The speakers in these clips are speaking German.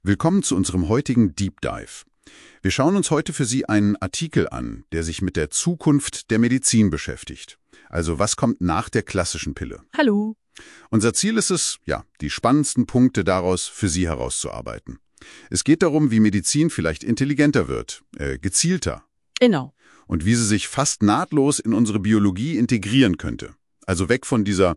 Willkommen zu unserem heutigen Deep Dive. Wir schauen uns heute für Sie einen Artikel an, der sich mit der Zukunft der Medizin beschäftigt. Also was kommt nach der klassischen Pille? Hallo. Unser Ziel ist es, die spannendsten Punkte daraus für Sie herauszuarbeiten. Es geht darum, wie Medizin vielleicht intelligenter wird, gezielter. Genau. Und wie sie sich fast nahtlos in unsere Biologie integrieren könnte. Also weg von dieser,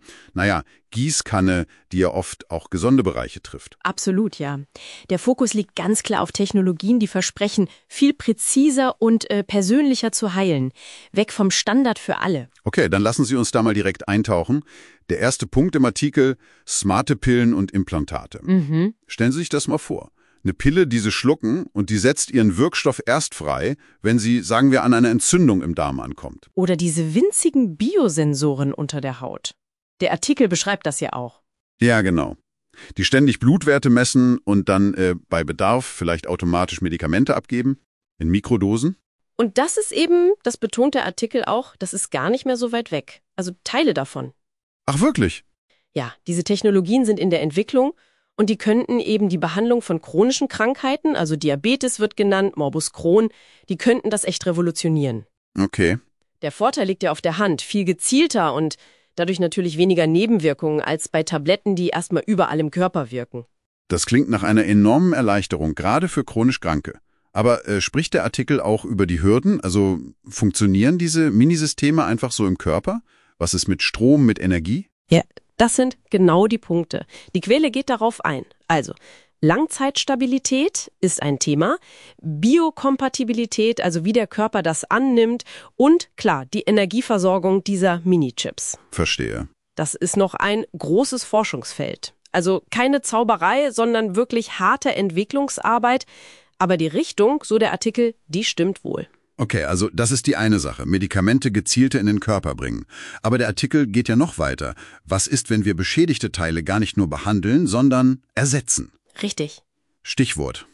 Gießkanne, die ja oft auch gesunde Bereiche trifft. Absolut, ja. Der Fokus liegt ganz klar auf Technologien, die versprechen, viel präziser und persönlicher zu heilen. Weg vom Standard für alle. Okay, dann lassen Sie uns da mal direkt eintauchen. Der erste Punkt im Artikel: smarte Pillen und Implantate. Stellen Sie sich das mal vor. Eine Pille, die Sie schlucken und die setzt ihren Wirkstoff erst frei, wenn sie, sagen wir, an eine Entzündung im Darm ankommt. Oder diese winzigen Biosensoren unter der Haut. Der Artikel beschreibt das ja auch. Ja, genau. Die ständig Blutwerte messen und dann bei Bedarf vielleicht automatisch Medikamente abgeben, in Mikrodosen. Und das ist eben, das betont der Artikel auch, das ist gar nicht mehr so weit weg. Also Teile davon. Ach wirklich? Ja, diese Technologien sind in der Entwicklung. Und die könnten eben die Behandlung von chronischen Krankheiten, also Diabetes wird genannt, Morbus Crohn, die könnten das echt revolutionieren. Okay. Der Vorteil liegt ja auf der Hand, viel gezielter und dadurch natürlich weniger Nebenwirkungen als bei Tabletten, die erstmal überall im Körper wirken. Das klingt nach einer enormen Erleichterung, gerade für chronisch Kranke. Aber spricht der Artikel auch über die Hürden? Also funktionieren diese Minisysteme einfach so im Körper? Was ist mit Strom, mit Energie? Ja, das sind genau die Punkte. Die Quelle geht darauf ein. Also, Langzeitstabilität ist ein Thema, Biokompatibilität, also wie der Körper das annimmt und klar, die Energieversorgung dieser Minichips. Verstehe. Das ist noch ein großes Forschungsfeld. Also keine Zauberei, sondern wirklich harte Entwicklungsarbeit. Aber die Richtung, so der Artikel, die stimmt wohl. Okay, also das ist die eine Sache, Medikamente gezielter in den Körper bringen. Aber der Artikel geht ja noch weiter. Was ist, wenn wir beschädigte Teile gar nicht nur behandeln, sondern ersetzen? Richtig. Stichwort: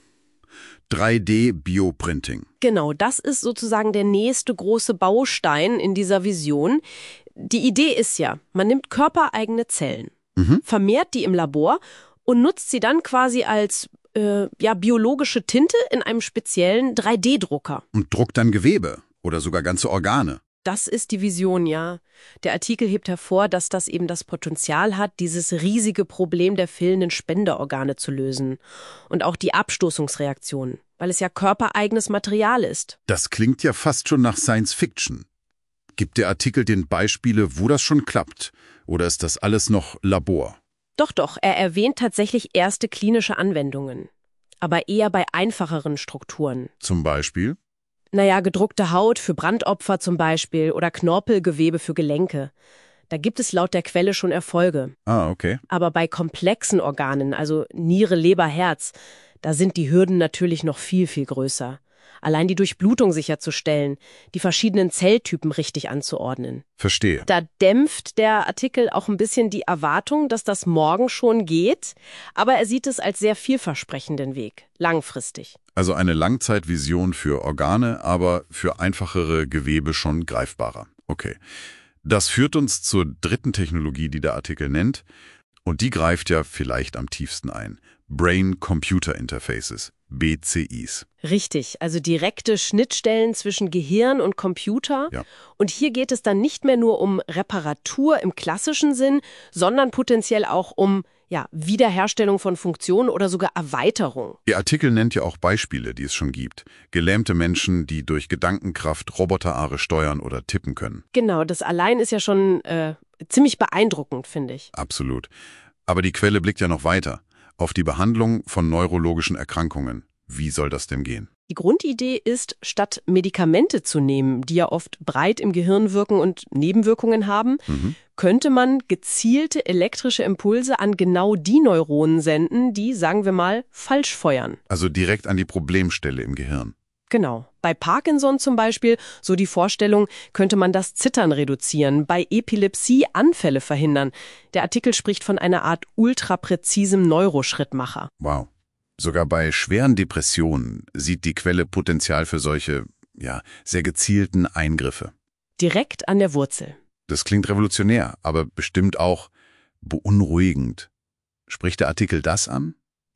3D-Bioprinting. Genau, das ist sozusagen der nächste große Baustein in dieser Vision. Die Idee ist ja, man nimmt körpereigene Zellen, vermehrt die im Labor und nutzt sie dann quasi als biologische Tinte in einem speziellen 3D-Drucker. Und druckt dann Gewebe oder sogar ganze Organe. Das ist die Vision, ja. Der Artikel hebt hervor, dass das eben das Potenzial hat, dieses riesige Problem der fehlenden Spenderorgane zu lösen. Und auch die Abstoßungsreaktionen, weil es ja körpereigenes Material ist. Das klingt ja fast schon nach Science Fiction. Gibt der Artikel denn Beispiele, wo das schon klappt? Oder ist das alles noch Labor? Doch, er erwähnt tatsächlich erste klinische Anwendungen. Aber eher bei einfacheren Strukturen. Zum Beispiel? Gedruckte Haut für Brandopfer zum Beispiel oder Knorpelgewebe für Gelenke. Da gibt es laut der Quelle schon Erfolge. Ah, okay. Aber bei komplexen Organen, also Niere, Leber, Herz, da sind die Hürden natürlich noch viel, viel größer. Allein die Durchblutung sicherzustellen, die verschiedenen Zelltypen richtig anzuordnen. Verstehe. Da dämpft der Artikel auch ein bisschen die Erwartung, dass das morgen schon geht, aber er sieht es als sehr vielversprechenden Weg, langfristig. Also eine Langzeitvision für Organe, aber für einfachere Gewebe schon greifbarer. Okay. Das führt uns zur dritten Technologie, die der Artikel nennt. Und die greift ja vielleicht am tiefsten ein. Brain-Computer Interfaces, BCIs. Richtig, also direkte Schnittstellen zwischen Gehirn und Computer. Ja. Und hier geht es dann nicht mehr nur um Reparatur im klassischen Sinn, sondern potenziell auch um Wiederherstellung von Funktionen oder sogar Erweiterung. Der Artikel nennt ja auch Beispiele, die es schon gibt. Gelähmte Menschen, die durch Gedankenkraft Roboterarme steuern oder tippen können. Genau, das allein ist ja schon ziemlich beeindruckend, finde ich. Absolut. Aber die Quelle blickt ja noch weiter. Auf die Behandlung von neurologischen Erkrankungen. Wie soll das denn gehen? Die Grundidee ist, statt Medikamente zu nehmen, die ja oft breit im Gehirn wirken und Nebenwirkungen haben, könnte man gezielte elektrische Impulse an genau die Neuronen senden, die, sagen wir mal, falsch feuern. Also direkt an die Problemstelle im Gehirn. Genau. Bei Parkinson zum Beispiel, so die Vorstellung, könnte man das Zittern reduzieren, bei Epilepsie Anfälle verhindern. Der Artikel spricht von einer Art ultrapräzisem Neuroschrittmacher. Wow. Sogar bei schweren Depressionen sieht die Quelle Potenzial für solche, sehr gezielten Eingriffe. Direkt an der Wurzel. Das klingt revolutionär, aber bestimmt auch beunruhigend. Spricht der Artikel das an?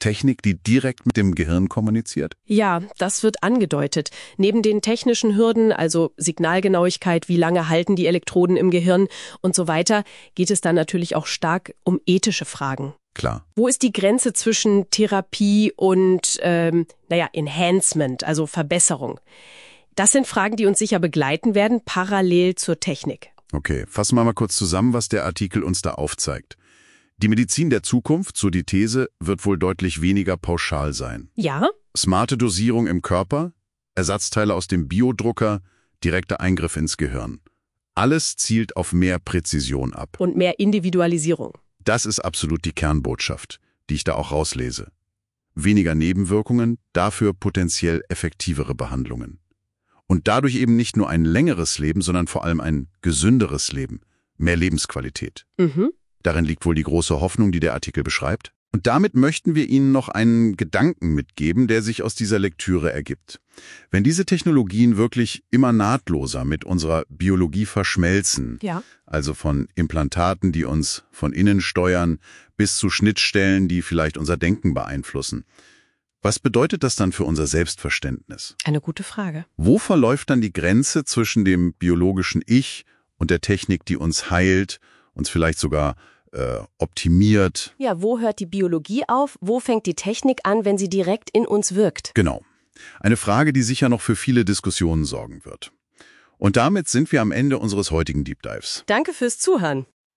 Technik, die direkt mit dem Gehirn kommuniziert? Ja, das wird angedeutet. Neben den technischen Hürden, also Signalgenauigkeit, wie lange halten die Elektroden im Gehirn und so weiter, geht es dann natürlich auch stark um ethische Fragen. Klar. Wo ist die Grenze zwischen Therapie und, Enhancement, also Verbesserung? Das sind Fragen, die uns sicher begleiten werden, parallel zur Technik. Okay, fassen wir mal kurz zusammen, was der Artikel uns da aufzeigt. Die Medizin der Zukunft, so die These, wird wohl deutlich weniger pauschal sein. Ja? Smarte Dosierung im Körper, Ersatzteile aus dem Biodrucker, direkter Eingriff ins Gehirn. Alles zielt auf mehr Präzision ab. Und mehr Individualisierung. Das ist absolut die Kernbotschaft, die ich da auch rauslese. Weniger Nebenwirkungen, dafür potenziell effektivere Behandlungen. Und dadurch eben nicht nur ein längeres Leben, sondern vor allem ein gesünderes Leben, mehr Lebensqualität. Darin liegt wohl die große Hoffnung, die der Artikel beschreibt. Und damit möchten wir Ihnen noch einen Gedanken mitgeben, der sich aus dieser Lektüre ergibt. Wenn diese Technologien wirklich immer nahtloser mit unserer Biologie verschmelzen, also von Implantaten, die uns von innen steuern, bis zu Schnittstellen, die vielleicht unser Denken beeinflussen, was bedeutet das dann für unser Selbstverständnis? Eine gute Frage. Wo verläuft dann die Grenze zwischen dem biologischen Ich und der Technik, die uns heilt, uns vielleicht sogar optimiert? Ja, wo hört die Biologie auf? Wo fängt die Technik an, wenn sie direkt in uns wirkt? Genau. Eine Frage, die sicher noch für viele Diskussionen sorgen wird. Und damit sind wir am Ende unseres heutigen Deep Dives. Danke fürs Zuhören.